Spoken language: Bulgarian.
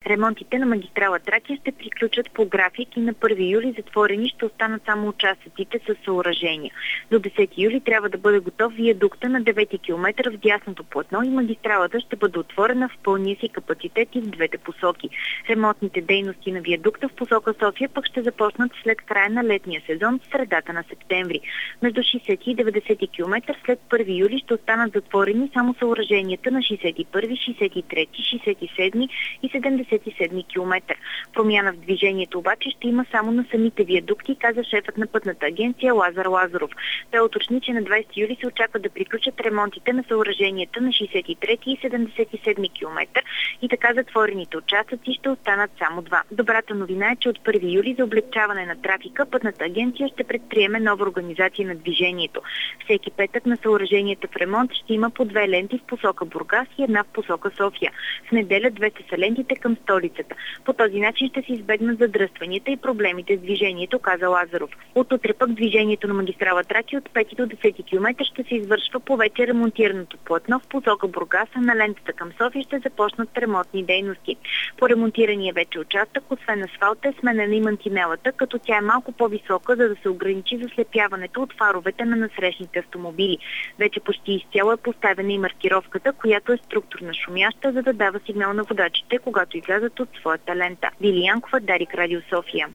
Ремонтите на магистрала Тракия ще приключат по график и на 1 юли затворени ще останат само участъците с съоръжения. До 10 юли трябва да бъде готов виадукта на 9-ти километър в дясното платно и магистралата ще бъде отворена в пълния си капацитет и в двете посоки. Ремонтните дейности на виадукта в посока София пък ще започнат след края на летния сезон в средата на септември. Между 60 и 90 км след 1 юли ще останат затворени само съоръженията на 61, 63, 67 и 77 км. Промяна в движението обаче ще има само на самите виадукти, каза шефът на пътната агенция Лазар Лазаров. Той уточни, че на 20 юли се очаква да приключат ремонтите на съоръженията на 63 и 77 км и така затворените участъци ще останат само два. Добрата новина е, че от 1 юли за облегчаване на трафика пътната агенция ще предприеме нова организация на движението. Всеки петък на съоръженията в ремонт ще има по 2 ленти в посока Бургас и една в посока София. В неделя 2 са лентите към столицата. По този начин ще се избегнат задръстванията и проблемите с движението, каза Лазаров. От утре пък движението на магистрала Тракия от 5 до 10 км ще се извършва по вече ремонтираното платно в посока Бургас, а на лентата към София ще започнат ремонтни дейности. По ремонтирания вече участък, освен асфалта, е сменена и мантинелата, като тя е малко по-висока, за да се ограничи заслепяването от фаровете на насрещните автомобили. Вече почти изцяло е поставена и маркировката, която е структурна шумяща, за да дава сигнал на водачите, когато излязат от своята лента. Вили Янкова, Дарик, Радио София.